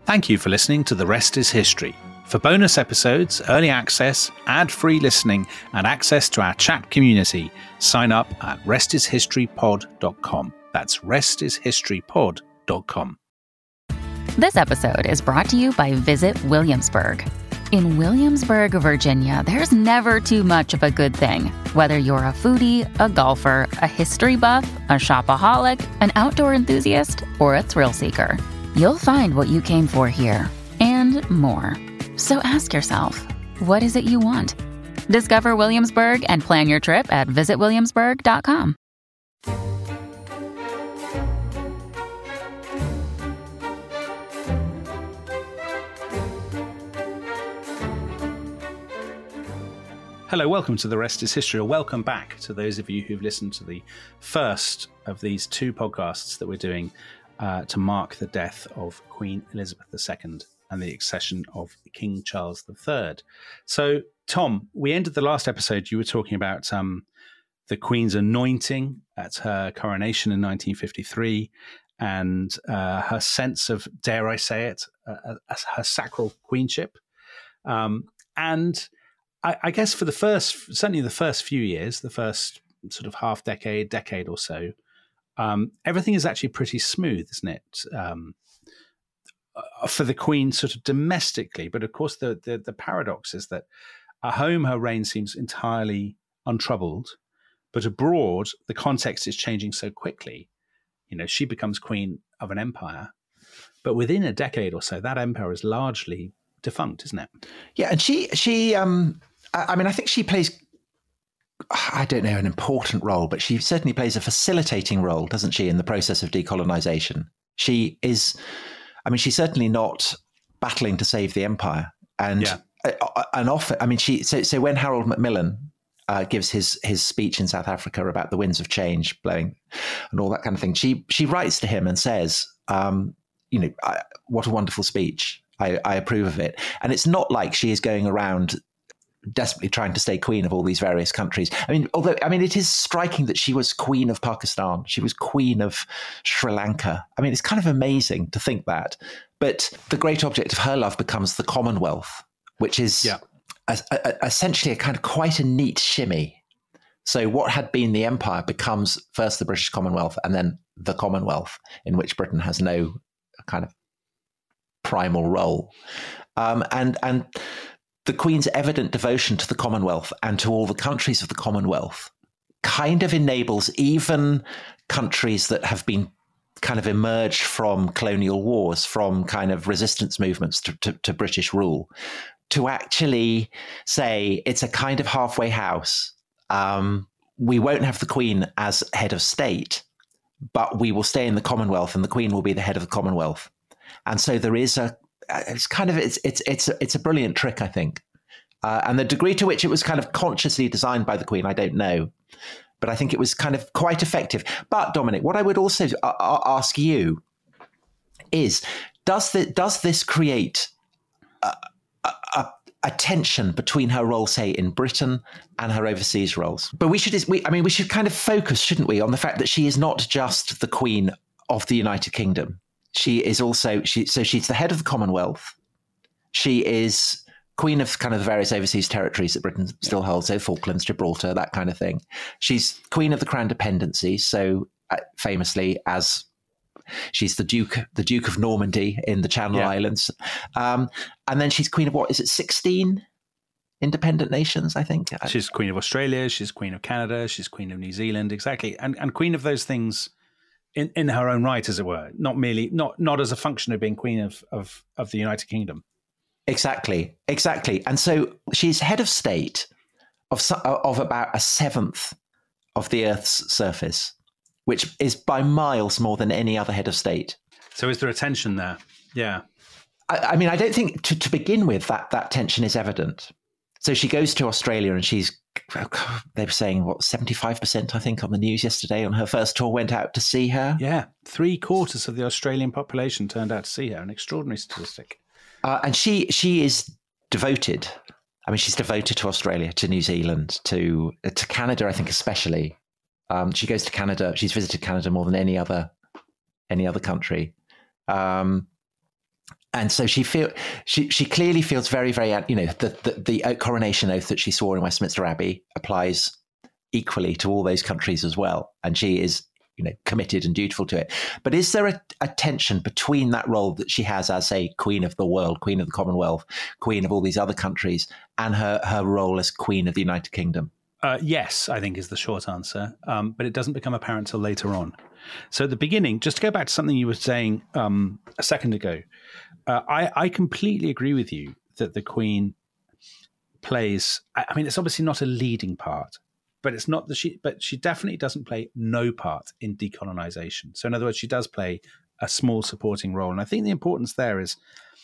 Thank you for listening to The Rest is History. For bonus episodes, early access, ad-free listening, and access to our chat community, sign up at restishistorypod.com. That's restishistorypod.com. This episode is brought to you by Visit Williamsburg. In Williamsburg, Virginia, there's never too much of a good thing. Whether you're a foodie, a golfer, a history buff, a shopaholic, an outdoor enthusiast, or a thrill seeker, you'll find what you came for here and more. So ask yourself, what is it you want? Discover Williamsburg and plan your trip at visitwilliamsburg.com. Hello, welcome to The Rest is History, or welcome back to those of you who've listened to the first of these two podcasts that we're doing to mark the death of Queen Elizabeth II and the accession of King Charles III. So, Tom, we ended the last episode, you were talking about the Queen's anointing at her coronation in 1953 and her sense of, dare I say it, her sacral queenship. And I guess for certainly the first few years, the first sort of half decade or so, everything is actually pretty smooth, isn't it? For the Queen sort of domestically. But of course, the paradox is that at home, her reign seems entirely untroubled. But abroad, the context is changing so quickly. You know, she becomes queen of an empire. But within a decade or so, that empire is largely defunct, isn't it? Yeah, and she I mean, I think she plays, I don't know, an important role, but she certainly plays a facilitating role, doesn't she, in the process of decolonization? She is, I mean, she's certainly not battling to save the empire. And often, I mean, so when Harold Macmillan gives his speech in South Africa about the winds of change blowing and all that kind of thing, she writes to him and says, what a wonderful speech. I approve of it. And it's not like she is going around desperately trying to stay queen of all these various countries. I mean, it is striking that she was queen of Pakistan. She was queen of Sri Lanka. I mean, it's kind of amazing to think that. But the great object of her love becomes the Commonwealth, which is essentially a kind of quite a neat shimmy. So what had been the empire becomes first the British Commonwealth and then the Commonwealth, in which Britain has no kind of primal role. And the Queen's evident devotion to the Commonwealth and to all the countries of the Commonwealth kind of enables even countries that have been kind of emerged from colonial wars, from kind of resistance movements to British rule, to actually say it's a kind of halfway house. We won't have the Queen as head of state, but we will stay in the Commonwealth and the Queen will be the head of the Commonwealth. And so there is it's a brilliant trick, I think. And the degree to which it was kind of consciously designed by the Queen, I don't know. But I think it was kind of quite effective. But Dominic, what I would also ask you is, does this create a tension between her role, say, in Britain and her overseas roles? But we should kind of focus, shouldn't we, on the fact that she is not just the Queen of the United Kingdom. She is also, she's the head of the Commonwealth. She is queen of kind of the various overseas territories that Britain still holds, so Falklands, Gibraltar, that kind of thing. She's queen of the Crown Dependencies, so famously as she's the Duke of Normandy in the Channel Islands. And then she's queen of 16 independent nations, I think? She's queen of Australia, she's queen of Canada, she's queen of New Zealand, exactly. And queen of those things in her own right, as it were, not as a function of being queen of the United Kingdom. Exactly. And so she's head of state of about a seventh of the Earth's surface, which is by miles more than any other head of state. So is there a tension there? Yeah. I mean, I don't think to begin with that tension is evident. So she goes to Australia and they were saying, 75%, I think, on the news yesterday on her first tour went out to see her. Yeah, 3/4 of the Australian population turned out to see her, an extraordinary statistic. And she is devoted. I mean, she's devoted to Australia, to New Zealand, to Canada, I think, especially. She goes to Canada. She's visited Canada more than any other country. And so she clearly feels very, very, the coronation oath that she swore in Westminster Abbey applies equally to all those countries as well. And she is, committed and dutiful to it. But is there a tension between that role that she has as a queen of the world, queen of the Commonwealth, queen of all these other countries, and her role as queen of the United Kingdom? Yes, I think is the short answer. But it doesn't become apparent till later on. So at the beginning, just to go back to something you were saying a second ago, I completely agree with you that the Queen plays. I mean, it's obviously not a leading part, but it's not but she definitely doesn't play no part in decolonization. So in other words, she does play a small supporting role, and I think the importance there is.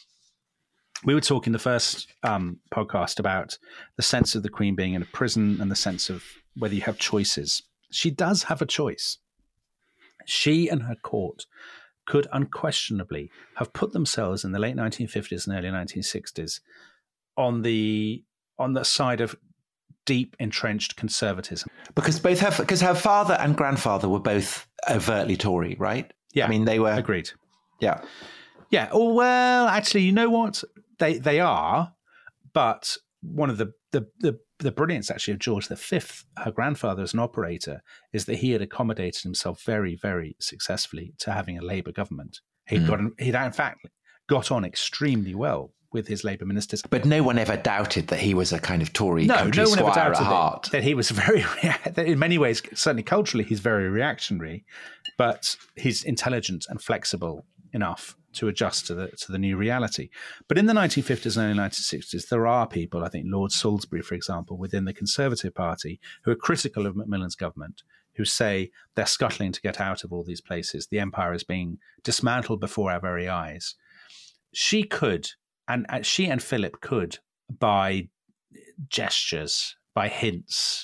We were talking the first podcast about the sense of the Queen being in a prison and the sense of whether you have choices. She does have a choice. She and her court could unquestionably have put themselves in the late 1950s and early 1960s on the side of deep entrenched conservatism. Because her father and grandfather were both overtly Tory, right? Yeah, I mean, they were. Agreed. Yeah. Yeah. Oh, well, actually, you know what? They are, but one of the brilliance actually of George V, her grandfather as an operator, is that he had accommodated himself very, very successfully to having a Labour government. He'd in fact got on extremely well with his Labour ministers. But no one ever doubted that he was a kind of Tory country squire ever doubted at heart. That he was that in many ways, certainly culturally, he's very reactionary, but he's intelligent and flexible enough to adjust to the new reality. But in the 1950s and early 1960s, there are people, I think Lord Salisbury, for example, within the Conservative Party, who are critical of Macmillan's government, who say they're scuttling to get out of all these places. The empire is being dismantled before our very eyes. She could, and she and Philip could, by gestures, by hints,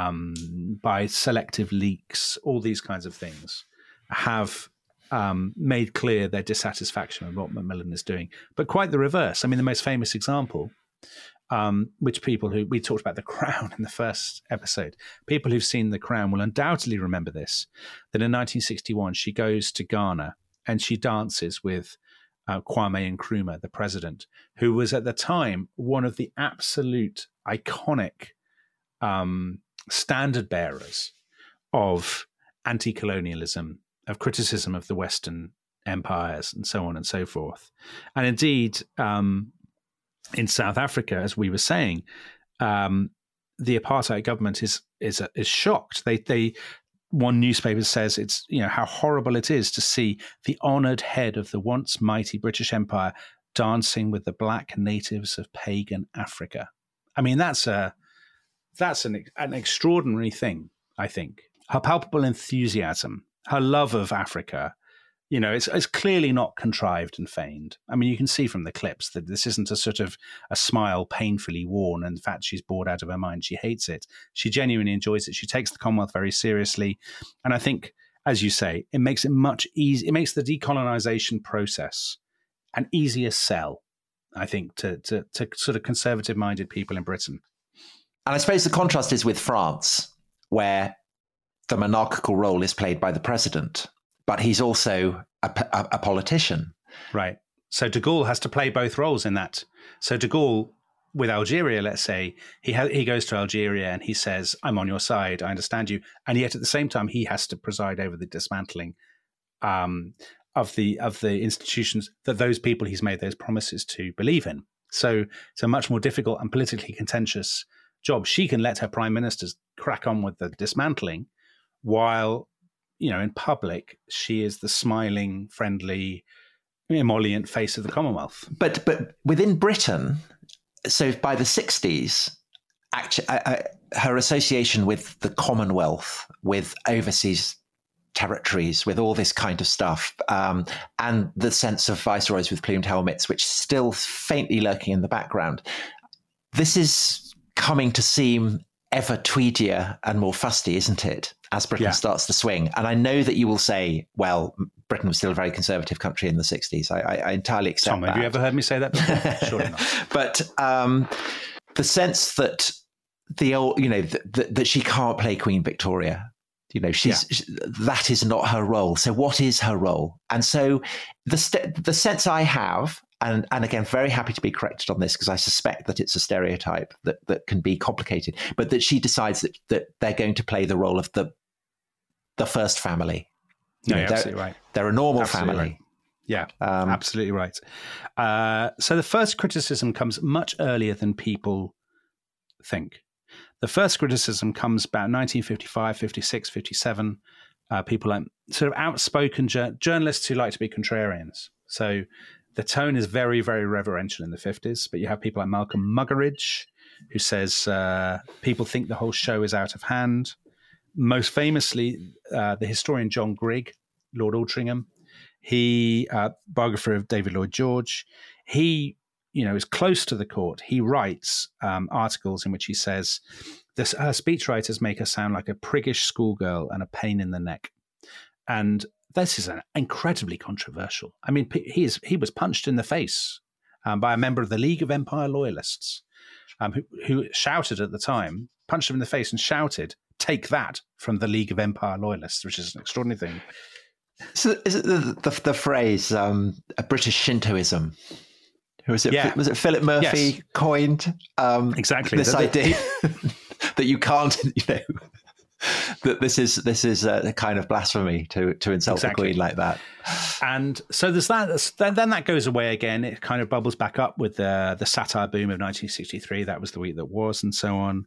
by selective leaks, all these kinds of things, have made clear their dissatisfaction with what Macmillan is doing. But quite the reverse. I mean, the most famous example, which people who we talked about The Crown in the first episode, people who've seen The Crown will undoubtedly remember this, that in 1961 she goes to Ghana and she dances with Kwame Nkrumah, the president, who was at the time one of the absolute iconic standard bearers of anti-colonialism, of criticism of the Western empires and so on and so forth. And indeed, in South Africa, as we were saying, the apartheid government is shocked. One newspaper says it's, how horrible it is to see the honoured head of the once mighty British Empire dancing with the black natives of pagan Africa. I mean, that's an extraordinary thing, I think. Her palpable enthusiasm, her love of Africa, it's clearly not contrived and feigned. I mean, you can see from the clips that this isn't a sort of a smile painfully worn, and in fact, she's bored out of her mind. She hates it. She genuinely enjoys it. She takes the Commonwealth very seriously. And I think, as you say, it makes it much easier. It makes the decolonization process an easier sell, I think, to sort of conservative-minded people in Britain. And I suppose the contrast is with France, where the monarchical role is played by the president, but he's also a politician. Right. So de Gaulle has to play both roles in that. So de Gaulle, with Algeria, let's say, he goes to Algeria and he says, I'm on your side, I understand you. And yet at the same time, he has to preside over the dismantling of the institutions that those people he's made those promises to believe in. So it's a much more difficult and politically contentious job. She can let her prime ministers crack on with the dismantling, while, in public, she is the smiling, friendly, emollient face of the Commonwealth. But within Britain, so by the 60s, actually, her association with the Commonwealth, with overseas territories, with all this kind of stuff, and the sense of viceroys with plumed helmets, which is still faintly lurking in the background, this is coming to seem ever tweedier and more fusty, isn't it, as Britain starts to swing? And I know that you will say, well, Britain was still a very conservative country in the 60s. I entirely accept Tom, that. Have you ever heard me say that before? Surely not. But the sense that that she can't play Queen Victoria, that is not her role. So what is her role? And so the sense I have, and again, very happy to be corrected on this because I suspect that it's a stereotype that can be complicated, but that she decides that they're going to play the role of the first family. No, you're absolutely right. They're a normal Absolutely family. Right. Yeah, absolutely right. So the first criticism comes much earlier than people think. The first criticism comes about 1955, 56, 57. People like sort of outspoken journalists who like to be contrarians. So the tone is very, very reverential in the 50s, but you have people like Malcolm Muggeridge, who says people think the whole show is out of hand. Most famously, the historian John Grigg, Lord Altrincham, he, biographer of David Lloyd George, he, is close to the court. He writes articles in which he says, her speechwriters make her sound like a priggish schoolgirl and a pain in the neck. And this is incredibly controversial. I mean, he was punched in the face by a member of the League of Empire Loyalists who shouted at the time, punched him in the face and shouted, "Take that," from the League of Empire Loyalists, which is an extraordinary thing. So is it the phrase a British Shintoism? Was it Philip Murphy coined exactly this idea that you can't, that this is a kind of blasphemy to insult the Queen like that. And so there's that. Then that goes away again. It kind of bubbles back up with the satire boom of 1963. That was the week that was, and so on.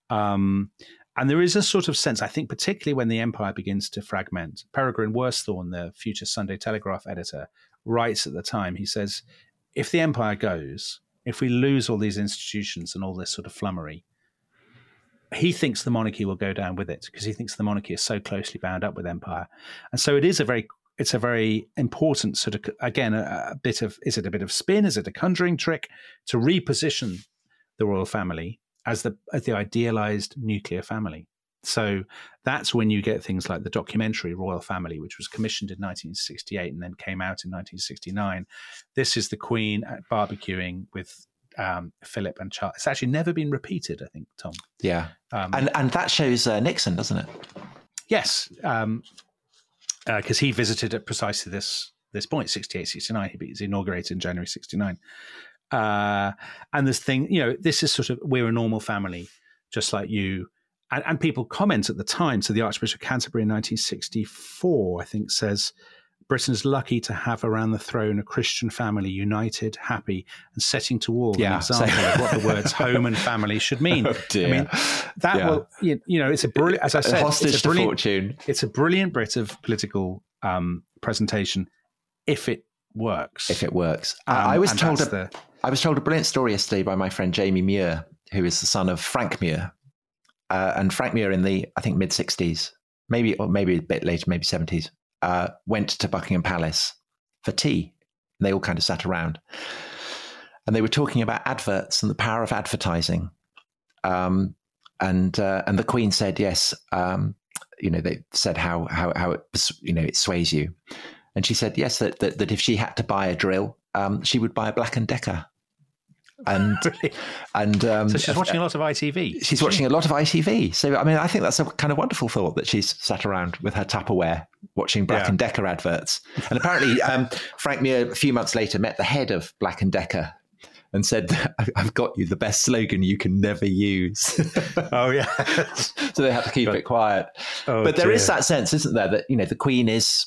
And there is a sort of sense, I think, particularly when the empire begins to fragment. Peregrine Worsthorne, the future Sunday Telegraph editor, writes at the time, he says, if the empire goes, if we lose all these institutions and all this sort of flummery, he thinks the monarchy will go down with it because he thinks the monarchy is so closely bound up with empire. And so it's a very important sort of, again, is it a bit of spin? Is it a conjuring trick to reposition the royal family as the idealized nuclear family? So that's when you get things like the documentary Royal Family, which was commissioned in 1968 and then came out in 1969. This is the Queen barbecuing with Philip and Charles. It's actually never been repeated, I think, Tom. Yeah. And that shows Nixon, doesn't it? Yes. Because he visited at precisely this point, 68, 69. He was inaugurated in January 69. And this thing, this is sort of, we're a normal family, just like you. And people comment at the time. So the Archbishop of Canterbury in 1964, I think, says, Britain is lucky to have around the throne a Christian family, united, happy, and setting to all an example of what the words home and family should mean. Oh dear. I mean, that will, it's a brilliant, as I said, hostage to fortune. It's a brilliant bit of political presentation if it works. If it works. I was told a brilliant story yesterday by my friend Jamie Muir, who is the son of Frank Muir. And Frank Muir in the, I think, mid-60s, maybe a bit later, maybe 70s, went to Buckingham Palace for tea. And they all kind of sat around. And they were talking about adverts and the power of advertising. And the Queen said, yes, they said how it, it sways you. And she said, yes, that if she had to buy a drill, she would buy a Black & Decker. So she's watching a lot of ITV. She's watching a lot of ITV. So, I mean, I think that's a kind of wonderful thought that she's sat around with her Tupperware watching Black & Decker adverts. And apparently Frank Muir, a few months later, met the head of Black & Decker and said, I've got you the best slogan you can never use. Oh, yeah. So they had to keep it quiet. Oh, but there is that sense, isn't there, that, the Queen is,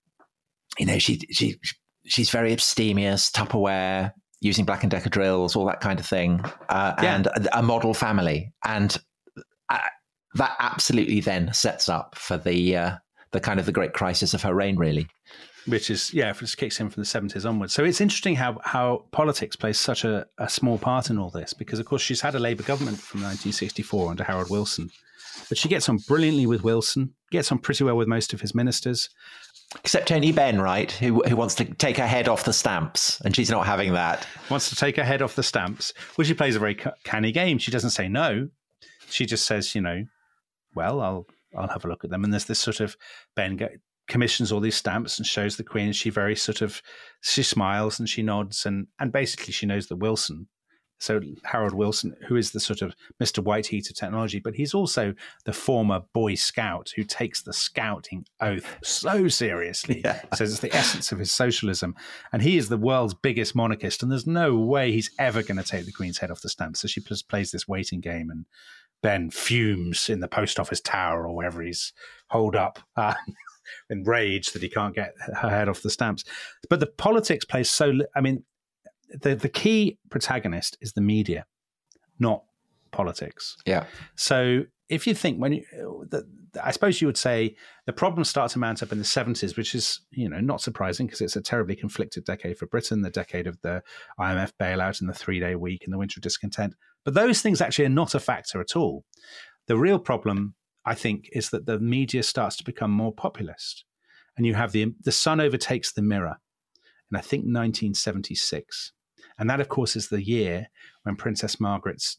she's very abstemious, Tupperware, using Black & Decker drills, all that kind of thing, and a model family. And that absolutely then sets up for the kind of the great crisis of her reign, really. Which is, it just kicks in from the 70s onwards. So it's interesting how politics plays such a small part in all this, because, of course, she's had a Labour government from 1964 under Harold Wilson. But she gets on brilliantly with Wilson, gets on pretty well with most of his ministers. Except Tony Benn, right, who wants to take her head off the stamps, and she's not having that. Wants to take her head off the stamps. Well, she plays a very canny game. She doesn't say no. She just says, well, I'll have a look at them. And there's this sort of, Benn commissions all these stamps and shows the Queen. She very she smiles and she nods, and basically she knows that Wilson So Harold Wilson, who is the sort of Mr. White Heat of technology, but he's also the former Boy Scout who takes the scouting oath so seriously. Yeah. Says it's the essence of his socialism. And he is the world's biggest monarchist, and there's no way he's ever going to take the Queen's head off the stamp. So she plays this waiting game, and Ben fumes in the post office tower or wherever he's holed up in rage that he can't get her head off the stamps. But the politics plays the key protagonist is the media, not politics. Yeah. So if you think I suppose you would say the problems start to mount up in the 70s, which is, not surprising because it's a terribly conflicted decade for Britain, the decade of the IMF bailout and the 3-day week and the winter of discontent. But those things actually are not a factor at all. The real problem, I think, is that the media starts to become more populist, and you have the sun overtakes the mirror in, I think, 1976. And that, of course, is the year when Princess Margaret's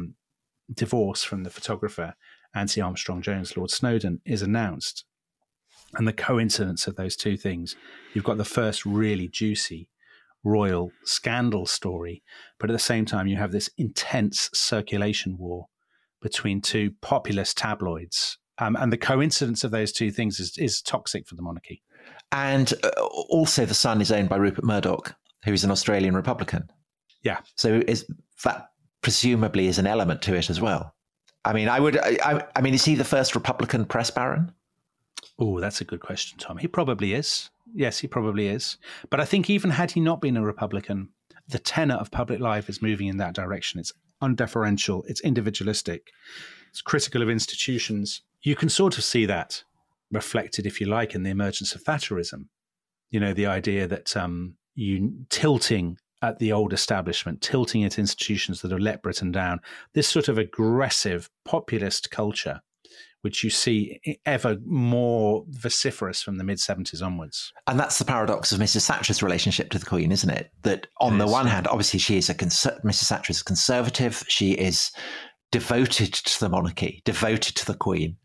divorce from the photographer Nancy Armstrong-Jones, Lord Snowdon, is announced. And the coincidence of those two things, you've got the first really juicy royal scandal story, but at the same time, you have this intense circulation war between two populist tabloids. And the coincidence of those two things is toxic for the monarchy. And also the Sun is owned by Rupert Murdoch, who's an Australian Republican. Yeah. So that presumably is an element to it as well. I mean, is he the first Republican press baron? Oh, that's a good question, Tom. He probably is. Yes, he probably is. But I think even had he not been a Republican, the tenor of public life is moving in that direction. It's undeferential. It's individualistic. It's critical of institutions. You can sort of see that reflected, if you like, in the emergence of Thatcherism. The idea that you tilting at the old establishment, tilting at institutions that have let Britain down, this sort of aggressive populist culture, which you see ever more vociferous from the mid-70s onwards. And that's the paradox of Mrs. Thatcher's relationship to the Queen, isn't it? That on the one hand, obviously she is Mrs. Thatcher is a conservative. She is devoted to the monarchy, devoted to the Queen,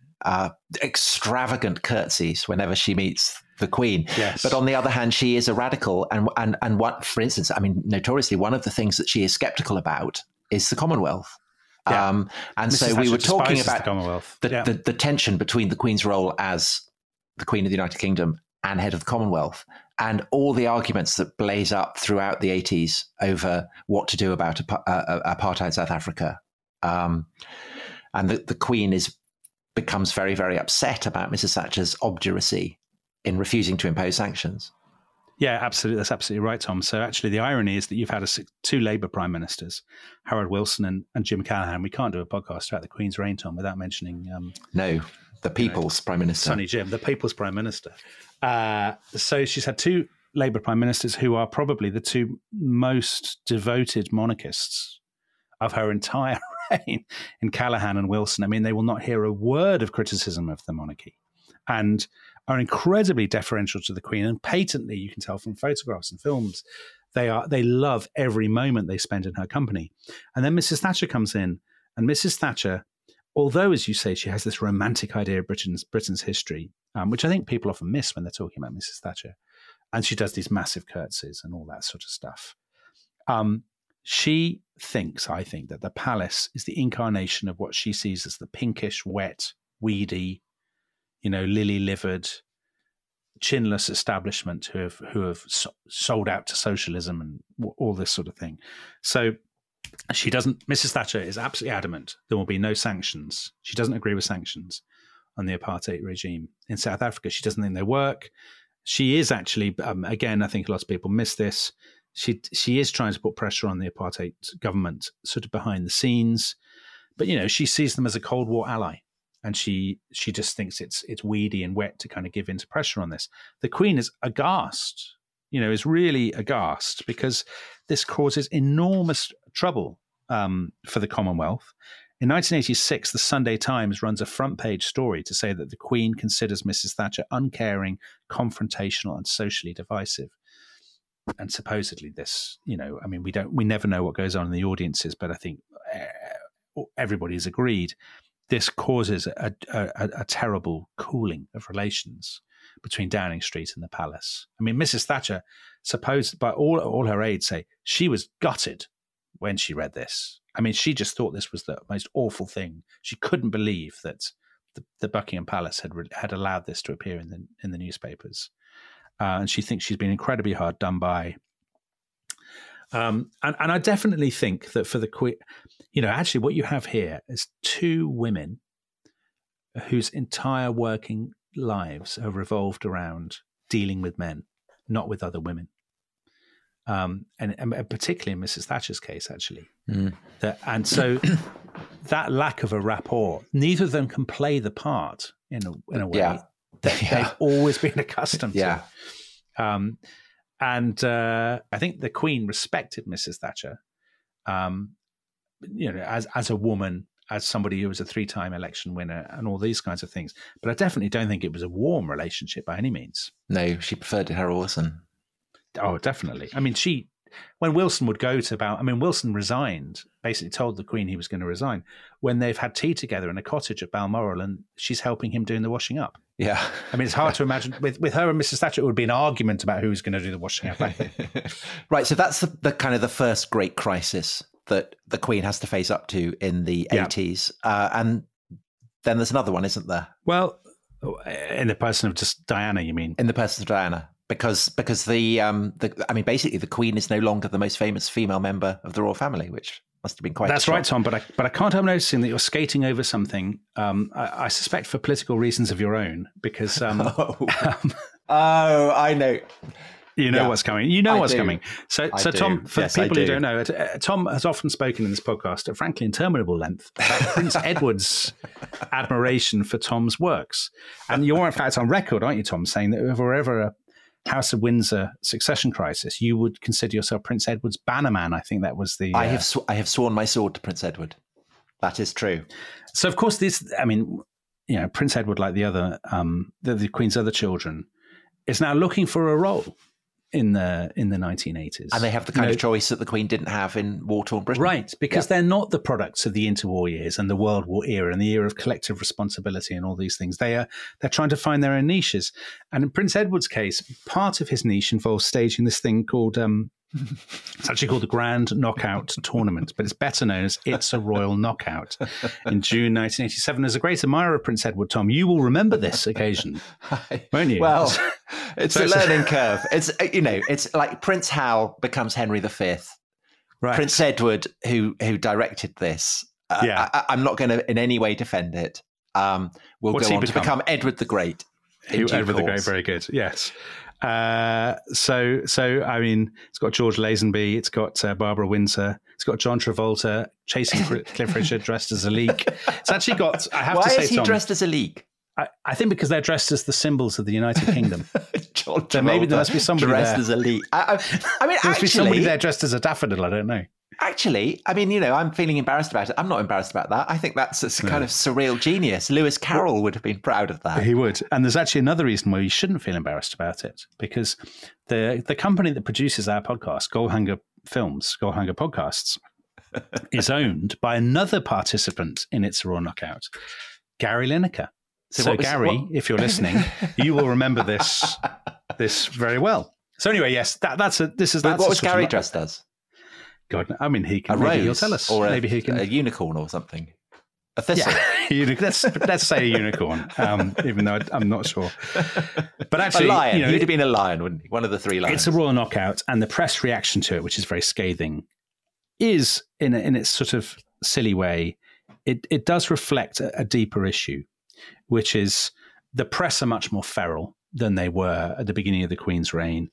extravagant curtsies whenever she meets the Queen. Yes. But on the other hand, she is a radical. And what, for instance, notoriously, one of the things that she is skeptical about is the Commonwealth. Yeah. And Mrs. so Thatcher we were talking about the Commonwealth. The tension between the Queen's role as the Queen of the United Kingdom and head of the Commonwealth, and all the arguments that blaze up throughout the 80s over what to do about apartheid South Africa. And the Queen becomes very, very upset about Mrs. Thatcher's obduracy in refusing to impose sanctions. Yeah, absolutely. That's absolutely right, Tom. So actually the irony is that you've had two Labour prime ministers, Harold Wilson and Jim Callaghan. We can't do a podcast about the Queen's reign, Tom, without mentioning... No, the People's Prime Minister. Sonny Jim, the People's Prime Minister. So she's had two Labour prime ministers who are probably the two most devoted monarchists of her entire reign, in Callaghan and Wilson. I mean, they will not hear a word of criticism of the monarchy and are incredibly deferential to the Queen. And patently, you can tell from photographs and films, they love every moment they spend in her company. And then Mrs. Thatcher comes in, and Mrs. Thatcher, although, as you say, she has this romantic idea of Britain's history, which I think people often miss when they're talking about Mrs. Thatcher, and she does these massive curtsies and all that sort of stuff. She thinks, I think, that the palace is the incarnation of what she sees as the pinkish, wet, weedy, lily-livered, chinless establishment who have sold out to socialism and all this sort of thing. So Mrs. Thatcher is absolutely adamant there will be no sanctions. She doesn't agree with sanctions on the apartheid regime in South Africa. She doesn't think they work. She is actually, again, I think a lot of people miss this. She is trying to put pressure on the apartheid government sort of behind the scenes. But, she sees them as a Cold War ally. And she just thinks it's weedy and wet to kind of give in to pressure on this. The Queen is aghast, is really aghast, because this causes enormous trouble for the Commonwealth. In 1986, the Sunday Times runs a front page story to say that the Queen considers Mrs. Thatcher uncaring, confrontational, and socially divisive. And supposedly this, we never know what goes on in the audiences, but I think everybody's agreed. This causes a terrible cooling of relations between Downing Street and the palace. I mean, Mrs. Thatcher, supposed by all her aides say, she was gutted when she read this. I mean, she just thought this was the most awful thing. She couldn't believe that the Buckingham Palace had allowed this to appear in the newspapers, and she thinks she's been incredibly hard done by. And I definitely think that for the Queen, actually, what you have here is two women whose entire working lives have revolved around dealing with men, not with other women. And particularly in Mrs. Thatcher's case, actually. And so that lack of a rapport, neither of them can play the part in a way that they've always been accustomed to. And I think the Queen respected Mrs. Thatcher, as a woman, as somebody who was a 3-time election winner and all these kinds of things. But I definitely don't think it was a warm relationship by any means. No, she preferred Harold Wilson. Oh, definitely. I mean, when Wilson would go to Wilson resigned, basically told the Queen he was going to resign when they've had tea together in a cottage at Balmoral, and she's helping him doing the washing up. Yeah. I mean, it's hard to imagine with her and Mrs. Thatcher, it would be an argument about who's going to do the washing up. Right. So that's the kind of the first great crisis that the Queen has to face up to in the 80s. And then there's another one, isn't there? Well, in the person of just Diana, you mean? In the person of Diana. Because basically the Queen is no longer the most famous female member of the royal family, which must have been quite. That's right, Tom. But I can't help noticing that you're skating over something. I suspect for political reasons of your own, because I know. You know what's coming. You know what's coming. So Tom, for people who don't know, Tom has often spoken in this podcast at frankly interminable length about Prince Edward's admiration for Tom's works, and you're in fact on record, aren't you, Tom, saying that if there were ever a House of Windsor succession crisis, you would consider yourself Prince Edward's bannerman. I think that was the. I have sworn my sword to Prince Edward. That is true. So of course, Prince Edward, like the other, the Queen's other children, is now looking for a role in the 1980s, and they have the kind of choice that the Queen didn't have in war-torn Britain, right? Because they're not the products of the interwar years and the World War era and the era of collective responsibility and all these things. They're trying to find their own niches, and in Prince Edward's case, part of his niche involves staging this thing called it's actually called the Grand Knockout Tournament, but it's better known as It's a Royal Knockout in June 1987. As a great admirer of Prince Edward, Tom, you will remember this occasion, won't you? Well, it's a learning curve. It's like Prince Hal becomes Henry V. Right. Prince Edward, who directed this, I'm not going to in any way defend it. Will go on to become Edward the Great. Edward the Great, very good. Yes. So I mean, it's got George Lazenby, it's got Barbara Windsor, it's got John Travolta chasing Cliff Richard dressed as a leak. It's actually got. I have to say, why is he Tom, dressed as a leak? I think because they're dressed as the symbols of the United Kingdom. John Travolta, so maybe there must be somebody dressed there. as a leak. I mean, there must be somebody there dressed as a daffodil. I don't know. Actually, I mean, I'm feeling embarrassed about it. I'm not embarrassed about that. I think that's a kind of surreal genius. Lewis Carroll would have been proud of that. He would. And there's actually another reason why you shouldn't feel embarrassed about it, because the company that produces our podcast, Goalhanger Podcasts, is owned by another participant in It's a Royal Knockout, Gary Lineker. So Gary, if you're listening, you will remember this very well. So anyway, yes, that's what was Gary dressed as? God, I mean, maybe he'll tell us. Or maybe he can a unicorn or something. A thistle. Yeah. let's say a unicorn, even though I'm not sure. But actually, a lion. He'd have been a lion, wouldn't he? One of the three lions. It's a Royal Knockout, and the press reaction to it, which is very scathing, is in its sort of silly way. It does reflect a deeper issue, which is the press are much more feral than they were at the beginning of the Queen's reign.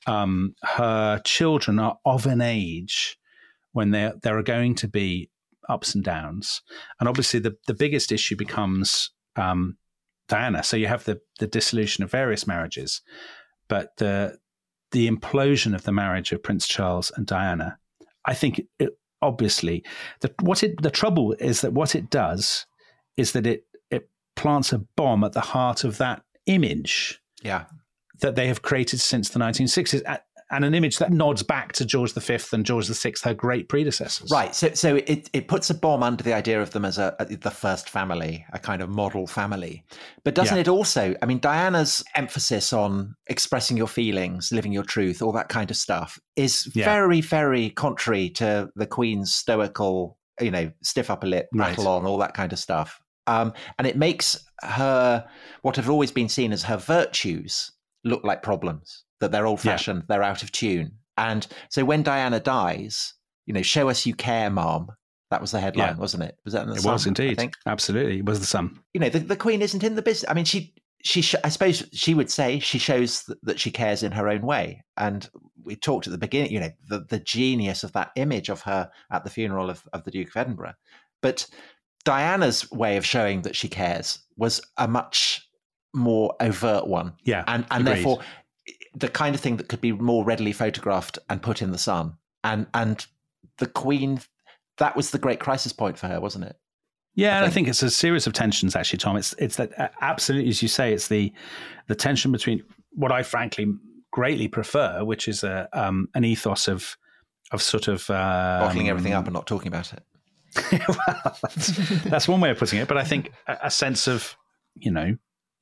Her children are of an age when there are going to be ups and downs. And obviously the biggest issue becomes Diana. So you have the dissolution of various marriages, but the implosion of the marriage of Prince Charles and Diana, I think obviously the trouble is that what it does is that it plants a bomb at the heart of that image that they have created since the 1960s. and an image that nods back to George V and George VI, her great predecessors. Right. So it puts a bomb under the idea of them as the first family, a kind of model family. But doesn't it also, I mean, Diana's emphasis on expressing your feelings, living your truth, all that kind of stuff is very, very contrary to the Queen's stoical, stiff upper lip, rattle on, all that kind of stuff. And it makes her, what have always been seen as her virtues, look like problems, that they're old-fashioned, they're out of tune. And so when Diana dies, show us you care, Mom. That was the headline, wasn't it? Was that in the Sun? It was indeed. I think? Absolutely. It was the Sun. The Queen isn't in the business. I mean, I suppose she would say she shows that she cares in her own way. And we talked at the beginning, the genius of that image of her at the funeral of the Duke of Edinburgh. But Diana's way of showing that she cares was a much more overt one. Yeah. And therefore, the kind of thing that could be more readily photographed and put in the Sun. And the Queen, that was the great crisis point for her, wasn't it? Yeah, and I think it's a series of tensions, actually, Tom. It's that absolutely, as you say, it's the tension between what I frankly greatly prefer, which is an ethos of sort of bottling everything up and not talking about it. Well, that's one way of putting it. But I think a sense of, you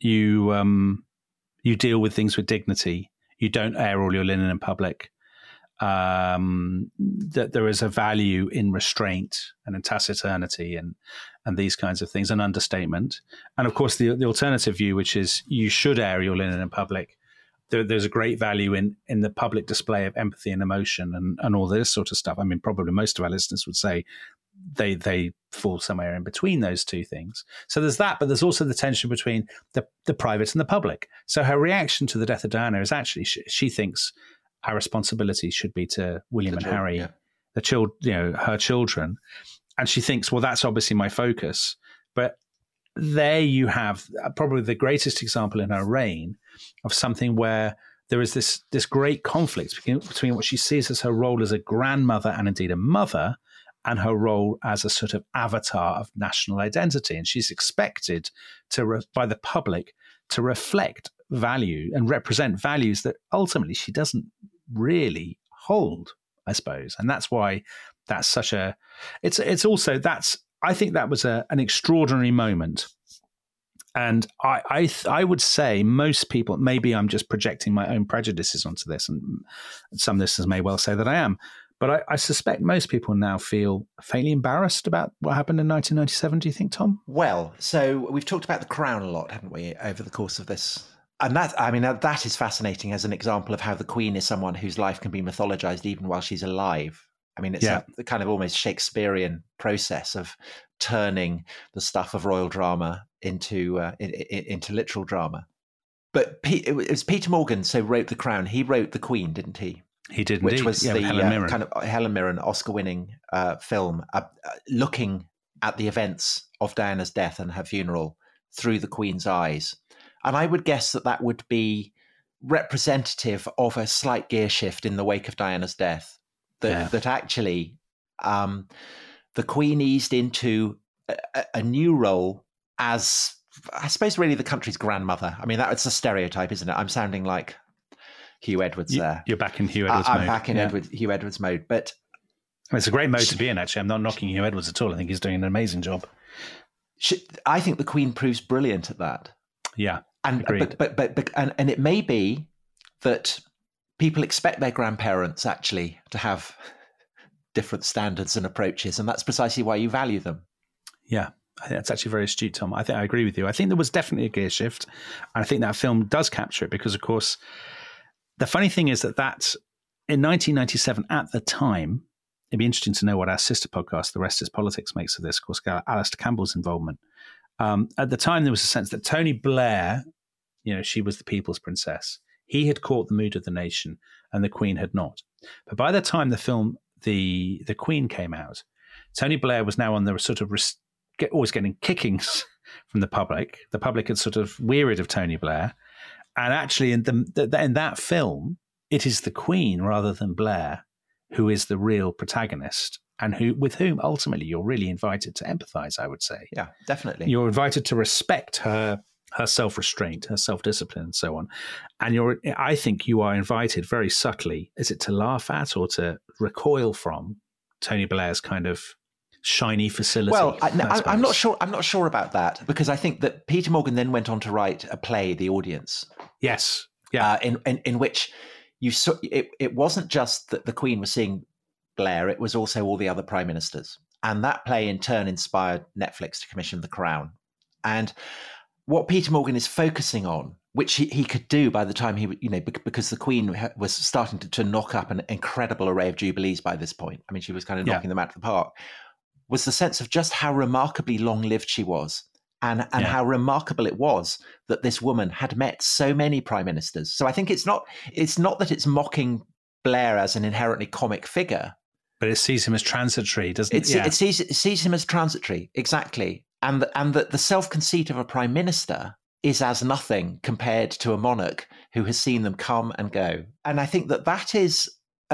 deal with things with dignity. You don't air all your linen in public. That there is a value in restraint and in taciturnity and these kinds of things, and understatement. And of course, the alternative view, which is you should air your linen in public. There's a great value in the public display of empathy and emotion and all this sort of stuff. I mean, probably most of our listeners would say they fall somewhere in between those two things. So there's that, but there's also the tension between the private and the public. So her reaction to the death of Diana is actually she thinks our responsibility should be to William and Harry, her children, and she thinks, well, that's obviously my focus. But there you have probably the greatest example in her reign of something where there is this great conflict between what she sees as her role as a grandmother and indeed a mother, and her role as a sort of avatar of national identity. And she's expected by the public to reflect value and represent values that ultimately she doesn't really hold, I suppose. And that's why that's such a, I think that was an extraordinary moment. And I would say most people, maybe I'm just projecting my own prejudices onto this, and some listeners may well say that I am, but I suspect most people now feel fairly embarrassed about what happened in 1997. Do you think, Tom? Well, so we've talked about the Crown a lot, haven't we, over the course of this? And that is fascinating as an example of how the Queen is someone whose life can be mythologized even while she's alive. I mean, it's a kind of almost Shakespearean process of turning the stuff of royal drama into literal drama. But it was Peter Morgan, so wrote The Crown. He wrote The Queen, didn't he? He did, which indeed. was the Helen Mirren. kind of Helen Mirren Oscar-winning film, looking at the events of Diana's death and her funeral through the Queen's eyes. And I would guess that would be representative of a slight gear shift in the wake of Diana's death. That actually the Queen eased into a new role as, I suppose, really the country's grandmother. I mean, that's a stereotype, isn't it? I'm sounding like Hugh Edwards there. You're back in Hugh Edwards mode. I'm back in Hugh Edwards mode. But it's a great mode to be in, actually. I'm not knocking Hugh Edwards at all. I think he's doing an amazing job. I think the Queen proves brilliant at that. Yeah, and agreed. But it may be that people expect their grandparents actually to have different standards and approaches, and that's precisely why you value them. Yeah, I think that's actually very astute, Tom. I think I agree with you. I think there was definitely a gear shift, and I think that film does capture it because, of course, the funny thing is that in 1997, at the time, it'd be interesting to know what our sister podcast, The Rest is Politics, makes of this. Of course, Alistair Campbell's involvement. At the time, there was a sense that Tony Blair, she was the people's princess. He had caught the mood of the nation, and the Queen had not. But by the time the film The Queen came out, Tony Blair was now on the sort of always getting kickings from the public. The public had sort of wearied of Tony Blair. And actually, in that film, it is the Queen rather than Blair who is the real protagonist, and with whom ultimately you're really invited to empathize, I would say. Yeah, definitely. You're invited to respect her her self-restraint, her self-discipline, and so on. And I think you are invited very subtly, is it to laugh at or to recoil from Tony Blair's kind of shiny facility? Well, I'm not sure. I'm not sure about that, because I think that Peter Morgan then went on to write a play, The Audience. Yes, yeah, in which you saw it wasn't just that the Queen was seeing Blair; it was also all the other prime ministers, and that play in turn inspired Netflix to commission The Crown. And what Peter Morgan is focusing on, which he could do by the time because the Queen was starting to knock up an incredible array of jubilees by this point. I mean, she was kind of knocking them out of the park. Was the sense of just how remarkably long-lived she was, and how remarkable it was that this woman had met so many prime ministers. So I think it's not that it's mocking Blair as an inherently comic figure, but it sees him as transitory, doesn't it? It sees him as transitory, exactly. And that the self-conceit of a prime minister is as nothing compared to a monarch who has seen them come and go. And I think that is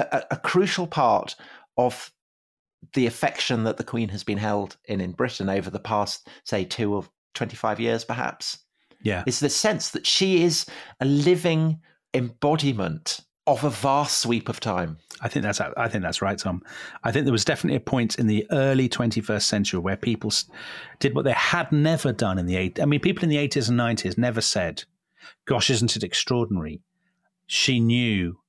a crucial part of the affection that the Queen has been held in Britain over the past, say, 2 or 25 years, perhaps. Yeah. Is the sense that she is a living embodiment of a vast sweep of time. I think that's right, Tom. I think there was definitely a point in the early 21st century where people did what they had never done in the 80s. I mean, people in the 80s and 90s never said, gosh, isn't it extraordinary? She knew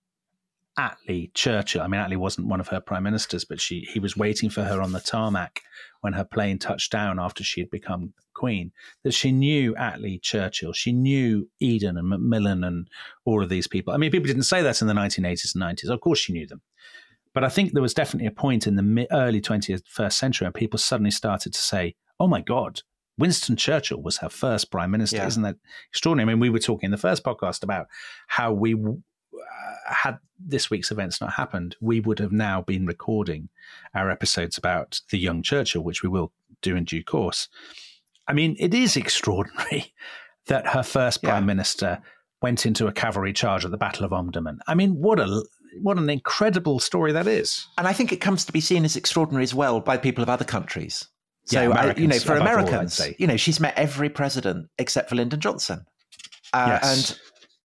Attlee Churchill. I mean, Attlee wasn't one of her prime ministers, but he was waiting for her on the tarmac when her plane touched down after she had become Queen, that she knew Attlee Churchill. She knew Eden and Macmillan and all of these people. I mean, people didn't say that in the 1980s and 90s. Of course she knew them. But I think there was definitely a point in the early 21st century when people suddenly started to say, oh my God, Winston Churchill was her first prime minister. Yeah. Isn't that extraordinary? I mean, we were talking in the first podcast about how we had this week's events not happened, we would have now been recording our episodes about the young Churchill, which we will do in due course. I mean, it is extraordinary that her first prime minister went into a cavalry charge at the Battle of Omdurman. I mean, what an incredible story that is. And I think it comes to be seen as extraordinary as well by people of other countries. So, for Americans, all, she's met every president except for Lyndon Johnson. Yes.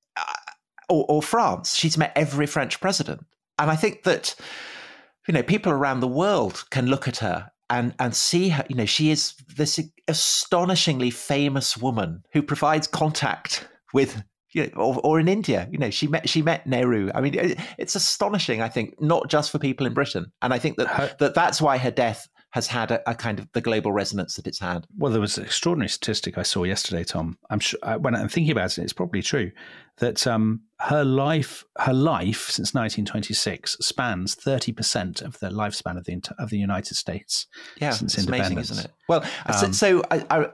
Or France, she's met every French president. And I think that, people around the world can look at her and see her, she is this astonishingly famous woman who provides contact with, or in India, she met Nehru. I mean, it's astonishing, I think, not just for people in Britain. And I think that's why her death has had a kind of the global resonance that it's had. Well, there was an extraordinary statistic I saw yesterday, Tom. I'm sure when I'm thinking about it, it's probably true that her life since 1926 spans 30% of the lifespan of the United States. Yeah, since it's independence. Amazing, isn't it? Well, so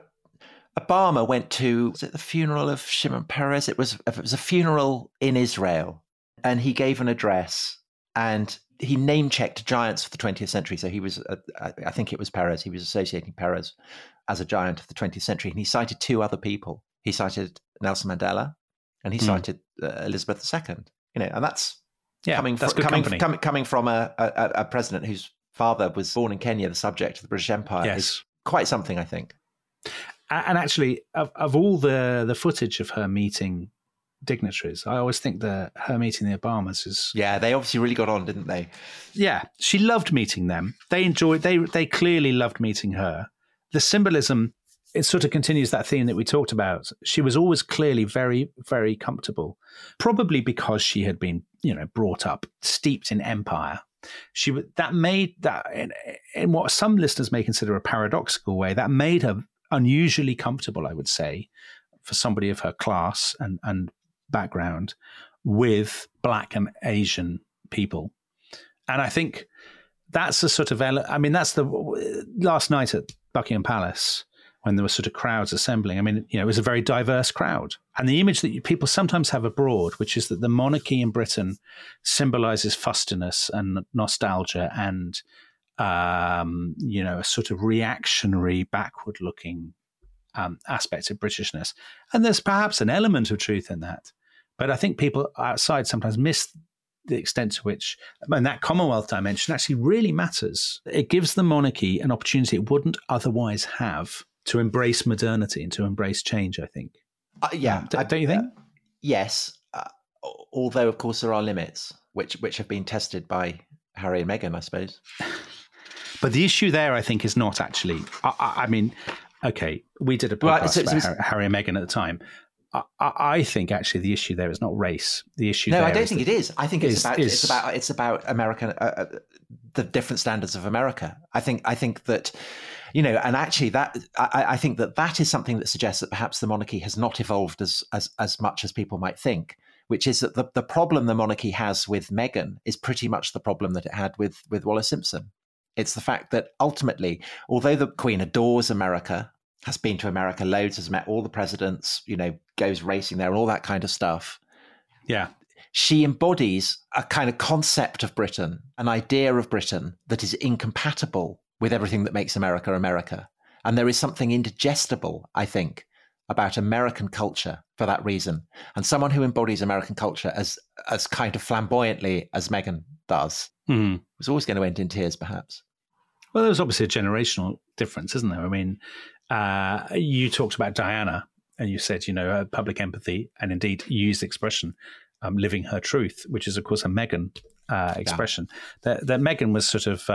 Obama went to, was it the funeral of Shimon Peres? It was a funeral in Israel, and he gave an address and he name-checked giants of the 20th century. So he was, I think it was Peres. He was associating Peres as a giant of the 20th century. And he cited 2 other people. He cited Nelson Mandela and he cited Elizabeth II. And that's coming from a president whose father was born in Kenya, the subject of the British Empire. Yes. Is quite something, I think. And actually, of all the footage of her meeting dignitaries, I always think that her meeting the Obamas is... Yeah, they obviously really got on, didn't they? Yeah, she loved meeting them. They clearly loved meeting her. The symbolism, it sort of continues that theme that we talked about. She was always clearly very, very comfortable, probably because she had been, brought up, steeped in empire. That made that, in what some listeners may consider a paradoxical way, that made her unusually comfortable, I would say, for somebody of her class and background with Black and Asian people. And I think that's a sort of, that's the last night at Buckingham Palace when there were sort of crowds assembling. I mean, it was a very diverse crowd. And the image that people sometimes have abroad, which is that the monarchy in Britain symbolizes fustiness and nostalgia and, a sort of reactionary, backward-looking aspect of Britishness. And there's perhaps an element of truth in that. But I think people outside sometimes miss the extent to which, and that Commonwealth dimension actually really matters. It gives the monarchy an opportunity it wouldn't otherwise have to embrace modernity and to embrace change, I think. Don't you think? Yes. Although, of course, there are limits, which have been tested by Harry and Meghan, I suppose. But the issue there, I think, is not actually. I mean, okay, we did a podcast about Harry and Meghan at the time. I think actually the issue there is not race. The issue. No, I don't think it is. I think it's about American, the different standards of America. I think that, and actually I think that is something that suggests that perhaps the monarchy has not evolved as much as people might think. Which is that the problem the monarchy has with Meghan is pretty much the problem that it had with Wallis Simpson. It's the fact that ultimately, although the Queen adores America, has been to America loads, has met all the presidents, goes racing there and all that kind of stuff. Yeah. She embodies a kind of concept of Britain, an idea of Britain that is incompatible with everything that makes America America. And there is something indigestible, I think, about American culture for that reason. And someone who embodies American culture as kind of flamboyantly as Meghan does was always going to end in tears, perhaps. Well, there's obviously a generational difference, isn't there? I mean, you talked about Diana and you said, public empathy, and indeed you used the expression living her truth, which is, of course, a Meghan expression. Yeah. That Meghan was sort of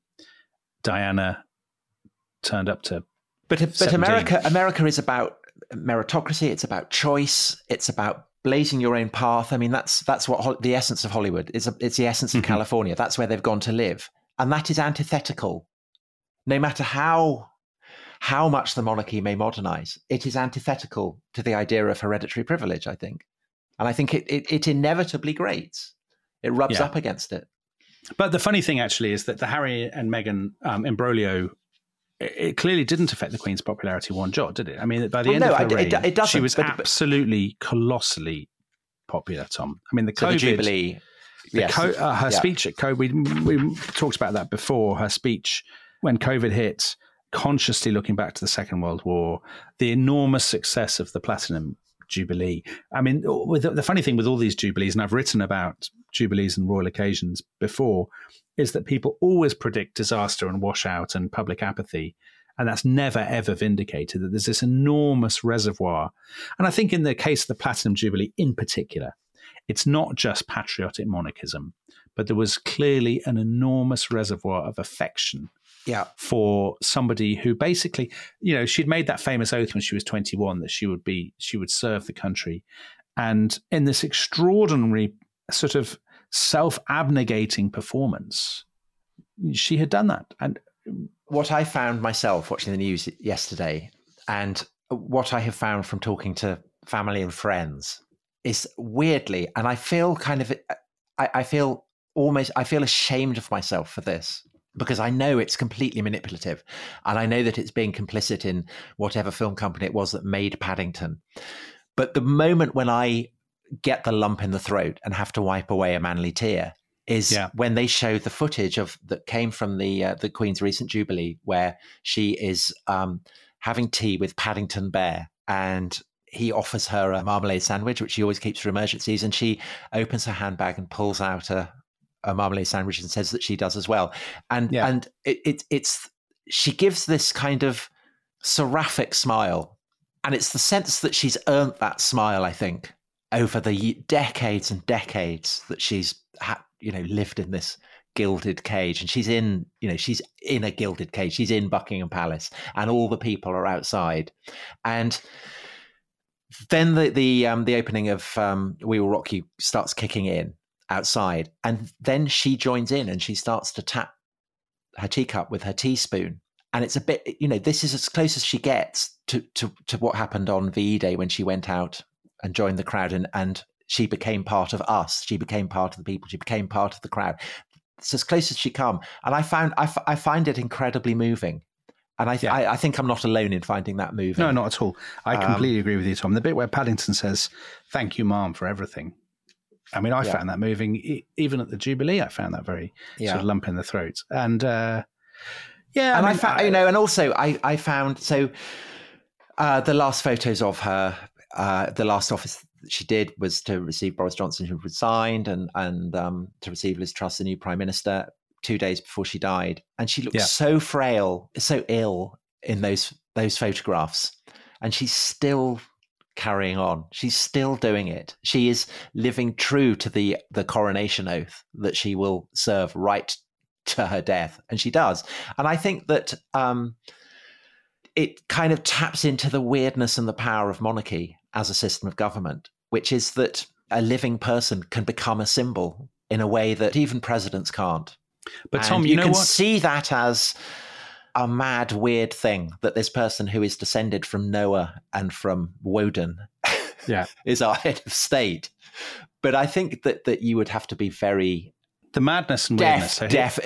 Diana turned up to. But America is about meritocracy. It's about choice. It's about blazing your own path. I mean, that's what the essence of Hollywood is. It's the essence of California. That's where they've gone to live, and that is antithetical. No matter how much the monarchy may modernize, it is antithetical to the idea of hereditary privilege, I think, and I think it inevitably grates. It rubs up against it. But the funny thing, actually, is that the Harry and Meghan imbroglio. It clearly didn't affect the Queen's popularity one jot, did it? I mean, by the end of her reign, it she was absolutely colossally popular, Tom. I mean, the Jubilee, her speech at COVID, we talked about that before, her speech when COVID hit, consciously looking back to the Second World War, the enormous success of the Platinum Jubilee. I mean, the funny thing with all these Jubilees, and I've written about Jubilees and royal occasions before, is that people always predict disaster and washout and public apathy. And that's never, ever vindicated, that there's this enormous reservoir. And I think in the case of the Platinum Jubilee in particular, it's not just patriotic monarchism, but there was clearly an enormous reservoir of affection for somebody who basically, she'd made that famous oath when she was 21 that she would serve the country. And in this extraordinary sort of self-abnegating performance, she had done that. And what I found myself watching the news yesterday, and what I have found from talking to family and friends, is weirdly, and I feel I feel ashamed of myself for this, because I know it's completely manipulative, and I know that it's being complicit in whatever film company it was that made Paddington. But the moment when I get the lump in the throat and have to wipe away a manly tear is when they show the footage that came from the Queen's recent Jubilee, where she is having tea with Paddington Bear, and he offers her a marmalade sandwich, which she always keeps for emergencies, and she opens her handbag and pulls out a marmalade sandwich and says that she does as well. And it's she gives this kind of seraphic smile, and it's the sense that she's earned that smile, I think, over the decades and decades that she's lived in this gilded cage. And she's in a gilded cage. She's in Buckingham Palace, and all the people are outside. And then the opening of We Will Rock You starts kicking in outside, and then she joins in and she starts to tap her teacup with her teaspoon. And it's a bit, this is as close as she gets to what happened on VE Day when she went out and joined the crowd, and she became part of us. She became part of the people. She became part of the crowd. It's as close as she come. And I find it incredibly moving. And I think I'm not alone in finding that moving. No, not at all. I completely agree with you, Tom. The bit where Paddington says, "Thank you, Mom, for everything." I mean, I found that moving. Even at the Jubilee, I found that very sort of lump in the throat. And I found, and also I found, so the last photos of her, the last office that she did was to receive Boris Johnson, who resigned, and to receive Liz Truss, the new Prime Minister, 2 days before she died. And she looked so frail, so ill in those photographs. And she's still carrying on. She's still doing it. She is living true to the coronation oath that she will serve right to her death. And she does. And I think that it kind of taps into the weirdness and the power of monarchy as a system of government, which is that a living person can become a symbol in a way that even presidents can't. But and Tom, you know can what? see that as a mad, weird thing, that this person who is descended from Noah and from Woden is our head of state. But I think that you would have to be very... The madness and weirdness.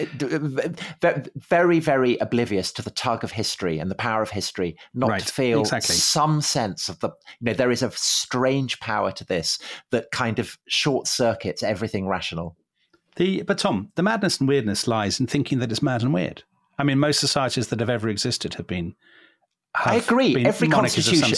Very, very oblivious to the tug of history and the power of history, not to feel some sense of the... there is a strange power to this that kind of short-circuits everything rational. But Tom, the madness and weirdness lies in thinking that it's mad and weird. I mean, most societies that have ever existed have been... I agree. Every constitution.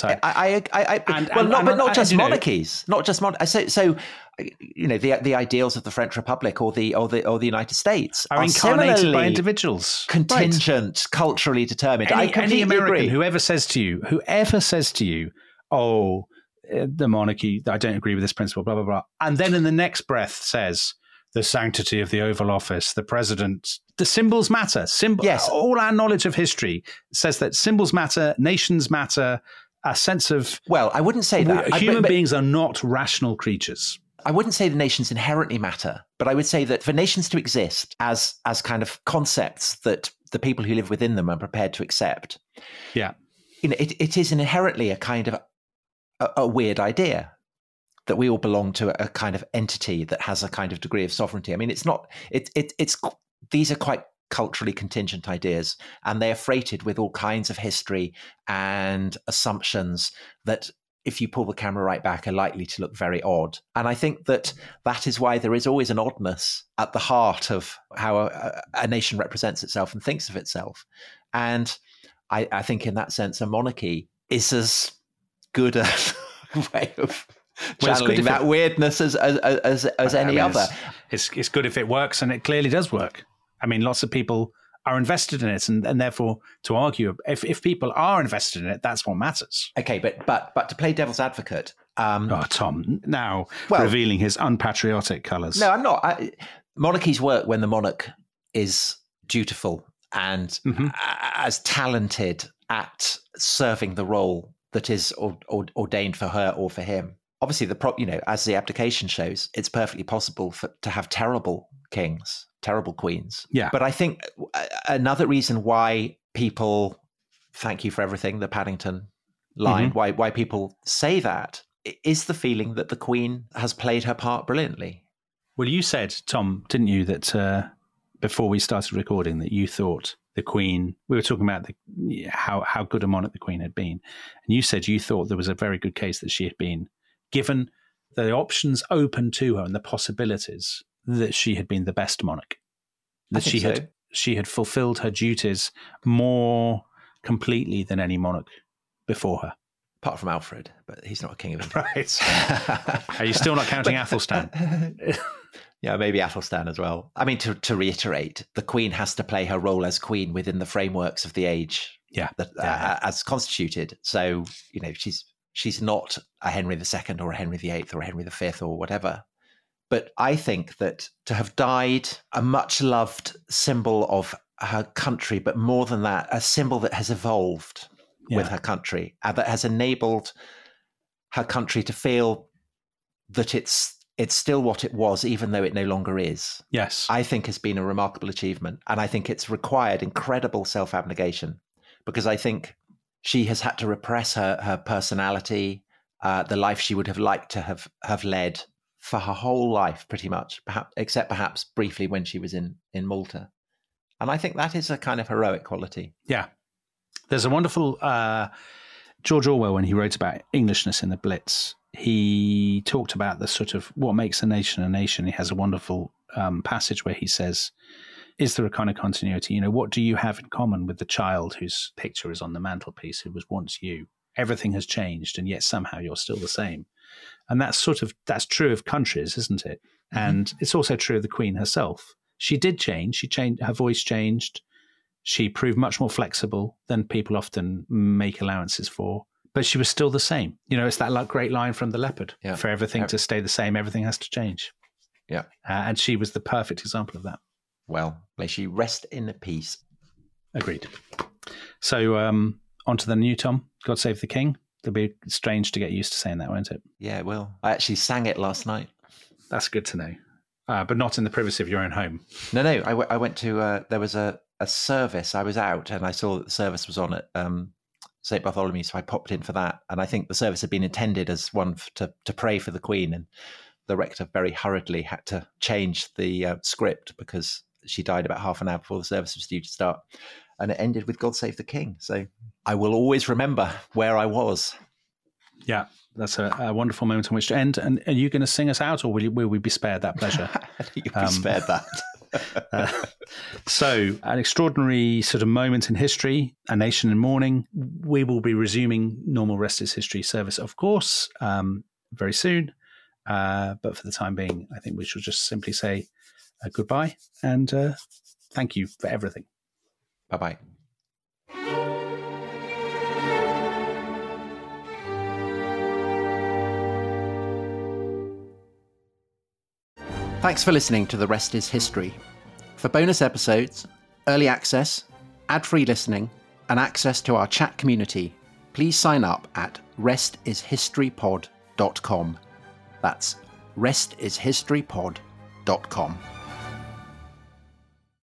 Not just monarchies. Not just monarchies. So, the ideals of the French Republic or the United States are incarnated by individuals, contingent, culturally determined. Any American, agree. Whoever says to you, "Oh, the monarchy, I don't agree with this principle," blah blah blah, and then in the next breath says, the sanctity of the Oval Office, the president, the symbols matter. Yes. All our knowledge of history says that symbols matter, nations matter, a sense of... Well, I wouldn't say that. Human beings are not rational creatures. I wouldn't say the nations inherently matter, but I would say that for nations to exist as kind of concepts that the people who live within them are prepared to accept, it is inherently a kind of a weird idea. That we all belong to a kind of entity that has a kind of degree of sovereignty. I mean, it's not. These are quite culturally contingent ideas, and they are freighted with all kinds of history and assumptions that, if you pull the camera right back, are likely to look very odd. And I think that is why there is always an oddness at the heart of how a nation represents itself and thinks of itself. And I think, in that sense, a monarchy is as good a way of channeling that weirdness as any other. It's good if it works, and it clearly does work. I mean, lots of people are invested in it, and therefore, to argue, if people are invested in it, that's what matters. Okay, but to play devil's advocate, Tom, now revealing his unpatriotic colours. No, I'm not. Monarchies work when the monarch is dutiful and as talented at serving the role that is ordained for her or for him. Obviously, as the application shows, it's perfectly possible to have terrible kings, terrible queens. Yeah. But I think another reason why people, thank you for everything, the Paddington line, why people say that is the feeling that the Queen has played her part brilliantly. Well, you said, Tom, didn't you, that before we started recording, that you thought the Queen, we were talking about how good a monarch the Queen had been, and you said you thought there was a very good case that she had been, given the options open to her and the possibilities, that she had been the best monarch, that she had fulfilled her duties more completely than any monarch before her. Apart from Alfred, but he's not a king of England. Right. Are you still not counting Athelstan? Yeah, maybe Athelstan as well. I mean, to reiterate, the Queen has to play her role as Queen within the frameworks of the age as constituted. So, she's not a Henry II or a Henry VIII or a Henry V or whatever. But I think that to have died a much loved symbol of her country, but more than that, a symbol that has evolved with her country, and that has enabled her country to feel that it's still what it was, even though it no longer is. Yes. I think has been a remarkable achievement. And I think it's required incredible self-abnegation, because I think she has had to repress her personality, the life she would have liked to have led for her whole life, pretty much, except perhaps briefly when she was in Malta. And I think that is a kind of heroic quality. Yeah. There's a wonderful George Orwell, when he wrote about Englishness in the Blitz, he talked about the sort of what makes a nation a nation. He has a wonderful passage where he says, is there a kind of continuity? What do you have in common with the child whose picture is on the mantelpiece, who was once you? Everything has changed, and yet somehow you're still the same. And that's true of countries, isn't it? Mm-hmm. And it's also true of the Queen herself. She did change. She changed. Her voice changed. She proved much more flexible than people often make allowances for. but she was still the same. It's that great line from The Leopard. Yeah. For everything to stay the same, everything has to change. Yeah. And she was the perfect example of that. Well, may she rest in peace. Agreed. So on to the new, Tom. God Save the King. It'll be strange to get used to saying that, won't it? Yeah, well, I actually sang it last night. That's good to know. But not in the privacy of your own home. No, I went to, there was a service. I was out and I saw that the service was on at St. Bartholomew, so I popped in for that. And I think the service had been intended as one to pray for the Queen, and the rector very hurriedly had to change the script because she died about half an hour before the service was due to start. And it ended with God Save the King. So I will always remember where I was. Yeah. That's a wonderful moment on which to end. And are you going to sing us out, or will we be spared that pleasure? You'll be spared that. So an extraordinary sort of moment in history, a nation in mourning. We will be resuming normal Rest is History service, of course, very soon. But for the time being, I think we should just simply say goodbye and thank you for everything. Bye-bye. Thanks for listening to The Rest is History. For bonus episodes, early access, ad-free listening, and access to our chat community, please sign up at restishistorypod.com. That's restishistorypod.com.